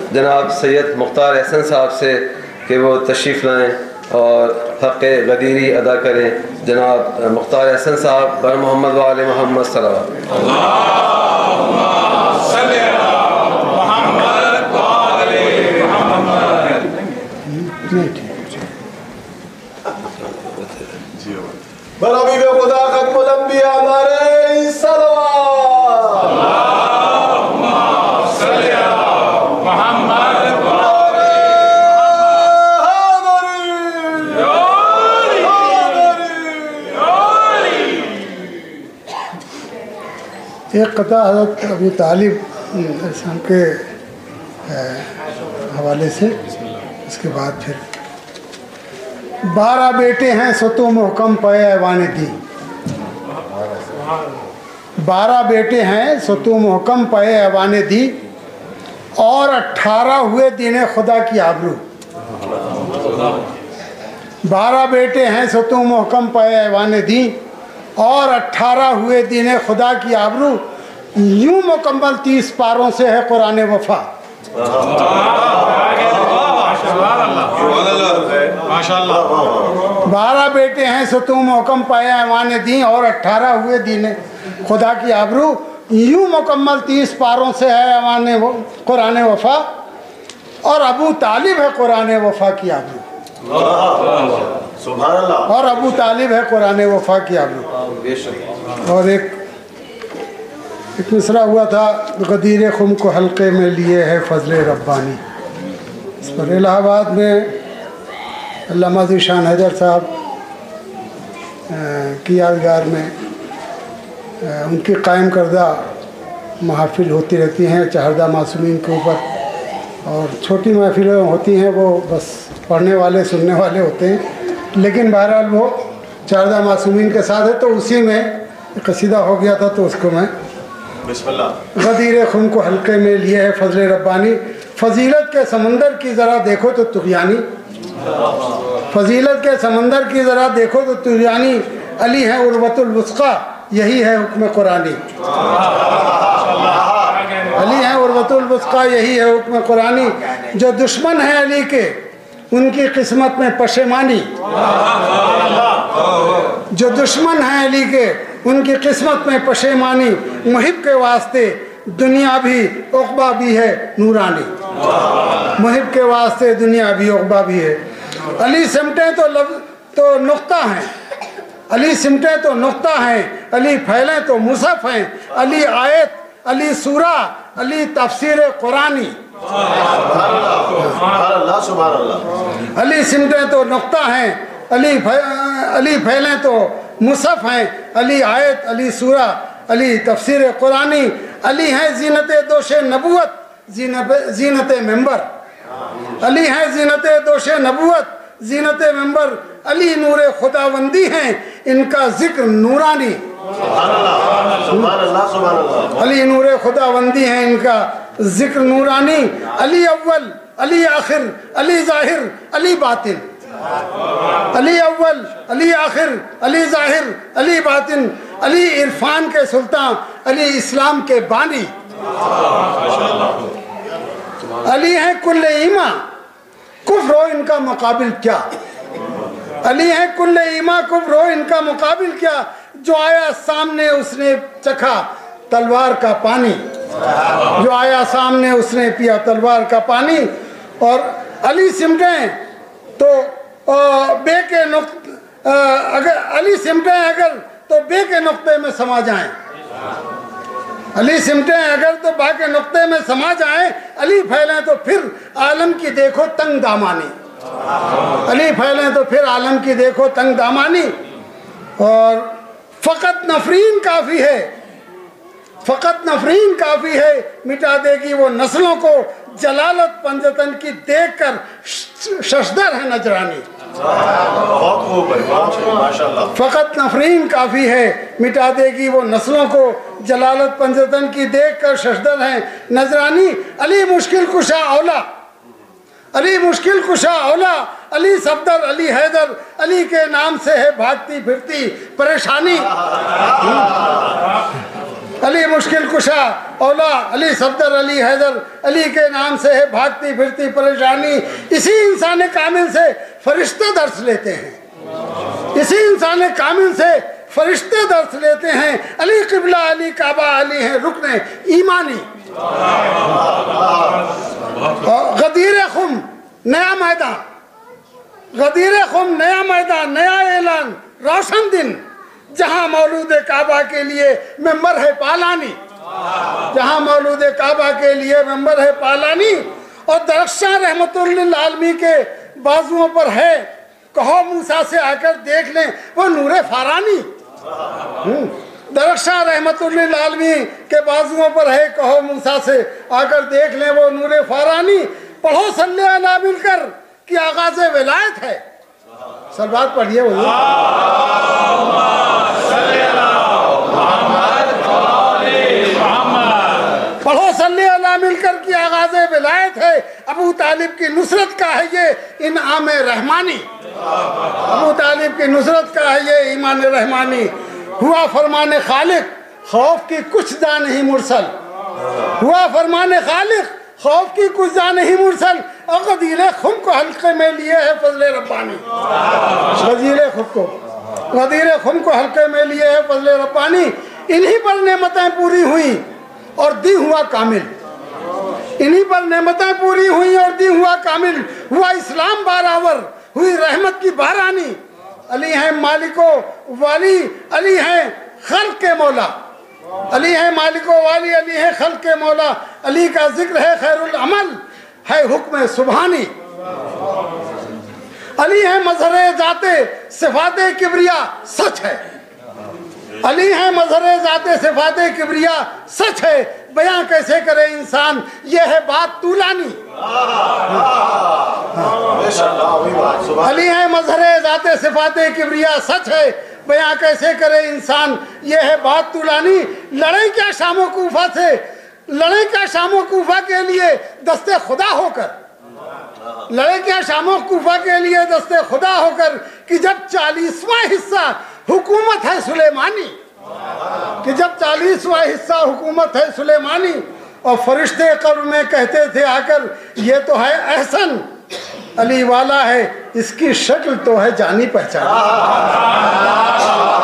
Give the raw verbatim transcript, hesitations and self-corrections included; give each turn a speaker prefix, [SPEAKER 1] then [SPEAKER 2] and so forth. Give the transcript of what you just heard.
[SPEAKER 1] جناب سید مختار احسن صاحب سے کہ وہ تشریف لائیں اور حق غدیری ادا کریں. جناب مختار احسن صاحب بر محمد و آل محمد صلوات.
[SPEAKER 2] بر حبیب خدا ختم الانبیاء ہمارے صلوات. اللہم صلی علی محمد و آل محمد.
[SPEAKER 3] ایک قطع حضرت ابو طالب السلام کے حوالے سے، اس کے بعد پھر بارہ بیٹے ہیں سو تو محکم پے ایوان دی. بارہ بیٹے ہیں سو تو محکم پے ایوان دی، اور اٹھارہ ہوئے دین خدا کی آبرو. بارہ بیٹے ہیں سو تو محکم پے ایوان دی، اور اٹھارہ ہوئے دین خدا کی آبرو. یوں مکمل تیس پاروں سے ہے قرآن وفا. بارہ بیٹے ہیں سو تو محکم پایا ایوان دین، اور اٹھارہ ہوئے دین خدا کی آبرو. یوں مکمل تیس پاروں سے ہے ایوان قرآن وفا، اور ابو طالب ہے قرآن وفا کی آبرو.
[SPEAKER 2] سبحان اللہ.
[SPEAKER 3] اور ابو طالب ہے قرآن وفا کی آبرو. اور ایک ایک مصرع ہوا تھا، غدیر خم کو حلقے میں لیے ہے فضل ربانی. اس پر الہ آباد میں علامہ ذیشان حیدر صاحب کی یادگار میں ان کی قائم کردہ محافل ہوتی رہتی ہیں چہردہ معصومین کے اوپر. اور چھوٹی محفلیں ہوتی ہیں، وہ بس پڑھنے والے سننے والے ہوتے ہیں، لیکن بہرحال وہ چہردہ معصومین کے ساتھ ہے. تو اسی میں قصیدہ ہو گیا تھا، تو اس کو میں
[SPEAKER 2] بسم اللہ.
[SPEAKER 3] غدیر خم کو حلقے میں لیے ہے فضل ربانی. فضیلت کے سمندر کی ذرا دیکھو تو طغیانی. فضیلت کے سمندر کی ذرا دیکھو تو طغیانی. علی ہے عروۃ الوثقی، یہی ہے حکم قرآنی. علی ہے عروۃ الوثقی، یہی ہے حکم قرآنی. جو دشمن ہیں علی کے ان کی قسمت میں پشیمانی. جو دشمن ہیں علی کے ان کی قسمت میں پشیمانی. محب کے واسطے دنیا بھی عقبہ بھی ہے نورانی. محب کے واسطے دنیا بھی عقبہ بھی ہے. علی سمٹیں تو لفظ تو نقطہ ہیں، علی سمٹیں تو نقطہ ہیں، علی پھیلیں تو مصحف ہیں. علی آیت، علی سورہ، علی تفسیر قرآنی. علی سمٹیں تو نقطہ ہیں، علی علی پھیلیں تو مصحف ہیں. علی آیت، علی سورہ، علی تفسیر قرآنی. علی ہیں زینت دوش نبوت، زینت ممبر. علی ہیں زینت دوش نبوت، زینت ممبر. علی نور خداوندی ہیں، ان کا ذکر نورانی. علی نور خداوندی ہیں، ان کا ذکر نورانی. علی اول، علی آخر، علی ظاہر، علی باطن. علی اول، علی آخر، علی ظاہر، علی باطن. علی عرفان کے سلطان، علی اسلام کے بانی. علی ہیں کل ایمان، کفر ہو ان کا مقابل کیا. علی ہیں کل ایمان، کفر ہو ان کا مقابل کیا. جو آیا سامنے اس نے چکھا تلوار کا پانی. جو آیا سامنے اس نے پیا تلوار کا پانی. اور علی سمٹیں تو بے کے نقطے، اگر علی سمٹیں اگر تو بے کے نقطے میں سما جائیں. علی سمٹیں اگر تو با کے نقطے میں سما جائیں. علی پھیلیں تو پھر عالم کی دیکھو تنگ دامانی. علی پھیلیں تو پھر عالم کی دیکھو تنگ دامانی. اور فقط نفرین کافی ہے، فقط نفرین کافی ہے، مٹا دے گی وہ نسلوں کو. جلالت پنجتن کی دیکھ کر ششدر ہے نجرانی. فقط نفرین کافی ہے، مٹا دے گی وہ نسلوں کو. جلالت پنجتن کی دیکھ کر ششدر ہے نجرانی. علی مشکل کشا اولا، علی مشکل کشا اولا. علی صفدر، علی حیدر، علی کے نام سے ہے بھاگتی پھرتی پریشانی. علی مشکل کشا اولا علی صفدر علی حیدر، علی کے نام سے ہے بھاگتی پھرتی پریشانی۔ اسی انسان کامل سے فرشتے درس لیتے ہیں، اسی انسان کامل سے فرشتے درس لیتے ہیں۔ علی قبلہ، علی کعبہ، علی ہیں رکن ایمانی۔ غدیر خم نیا میدان، غدیر خم نیا میدان، نیا اعلان، روشن دن، جہاں مولود کعبہ کے لیے ممبر ہے پالانی، جہاں مولود کعبہ کے لیے ممبر ہے پالانی۔ اور درخشاں رحمت للعالمین کے بازوؤں پر ہے، کہو موسیٰ سے آ کر دیکھ لیں وہ نور فارانی۔ درخشاں رحمت للعالمین کے بازوؤں پر ہے، کہو موسیٰ سے آ کر دیکھ لیں وہ نور فارانی۔ پڑھو صلی اللہ مل کر کہ آغاز ولایت ہے، سلوات پڑھیے حضور۔ پڑھو صلی اللہ مل کر کی آغاز ولایت ہے، ابو طالب کی نصرت کا ہے یہ انعام رحمانی، ابو طالب کی نصرت کا ہے یہ ایمان رحمانی۔ ہوا فرمان خالق خوف کی کچھ جا نہیں مرسل، ہوا فرمان خالق خوف کی کچھ جا نہیں مرسل، اور غدیر خم کو حلقے میں لیے ہے فضل ربانی، غدیر خم کو غدیر خم کو حلقے میں لیے ہے فضل ربانی۔ انہی پر نعمتیں پوری ہوئیں اور دی ہوا کامل، انہی پر نعمتیں پوری ہوئیں اور دی ہوا کامل، ہوا اسلام بارآور، ہوئی رحمت کی بارانی۔ علی ہیں مالک و والی، علی ہیں خلق کے مولا، علی ہیں مالک و والی، علی ہیں خلق کے مولا۔ علی کا ذکر ہے خیر العمل، ہے حکم سبحانی۔ علی ہیں مظہر ذات صفات کبریا، سچ ہے، علی ہیں مظہر ذات صفات کبریا، سچ ہے، بیان کیسے کرے انسان یہ ہے بات طولانی۔ علی ہیں مظہر ذات صفات کبریا، سچ ہے، بیان کیسے کرے انسان یہ ہے بات طولانی۔ لڑیں کیا شام و کوفہ سے، لڑیں کیا شام و کوفہ کے لیے دست خدا ہو کر، لڑیں کیا شام و کوفہ کے لیے دست خدا ہو کر، کہ جب چالیسواں حصہ حکومت ہے سلیمانی، کہ جب چالیسواں حصہ حکومت ہے سلیمانی۔ اور فرشتے قبر میں کہتے تھے آ کر یہ تو ہے احسن، علی والا ہے اس کی شکل تو ہے جانی پہچانی۔